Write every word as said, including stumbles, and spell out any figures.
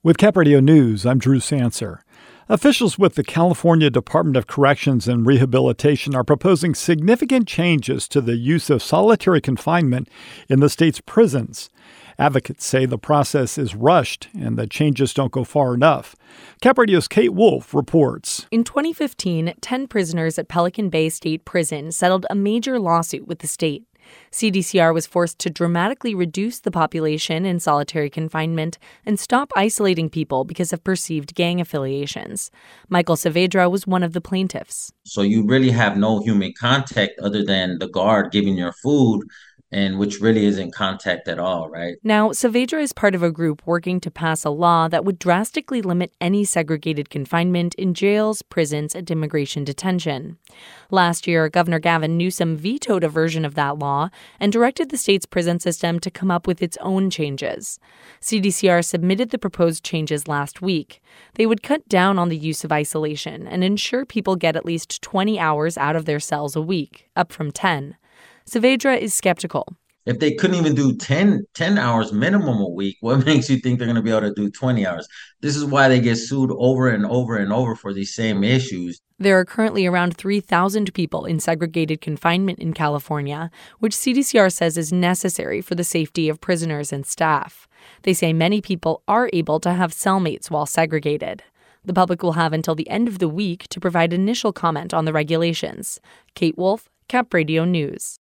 With Cap Radio News, I'm Drew Sanser. Officials with the California Department of Corrections and Rehabilitation are proposing significant changes to the use of solitary confinement in the state's prisons. Advocates say the process is rushed and the changes don't go far enough. Cap Radio's Kate Wolf reports. In twenty fifteen, ten prisoners at Pelican Bay State Prison settled a major lawsuit with the state. C D C R was forced to dramatically reduce the population in solitary confinement and stop isolating people because of perceived gang affiliations. Michael Saavedra was one of the plaintiffs. So you really have no human contact other than the guard giving your food, and which really isn't contact at all, right? Now, Saavedra is part of a group working to pass a law that would drastically limit any segregated confinement in jails, prisons, and immigration detention. Last year, Governor Gavin Newsom vetoed a version of that law and directed the state's prison system to come up with its own changes. C D C R submitted the proposed changes last week. They would cut down on the use of isolation and ensure people get at least twenty hours out of their cells a week, up from ten. Saavedra is skeptical. If they couldn't even do ten, ten hours minimum a week, what makes you think they're going to be able to do twenty hours? This is why they get sued over and over and over for these same issues. There are currently around three thousand people in segregated confinement in California, which C D C R says is necessary for the safety of prisoners and staff. They say many people are able to have cellmates while segregated. The public will have until the end of the week to provide initial comment on the regulations. Kate Wolf, Cap Radio News.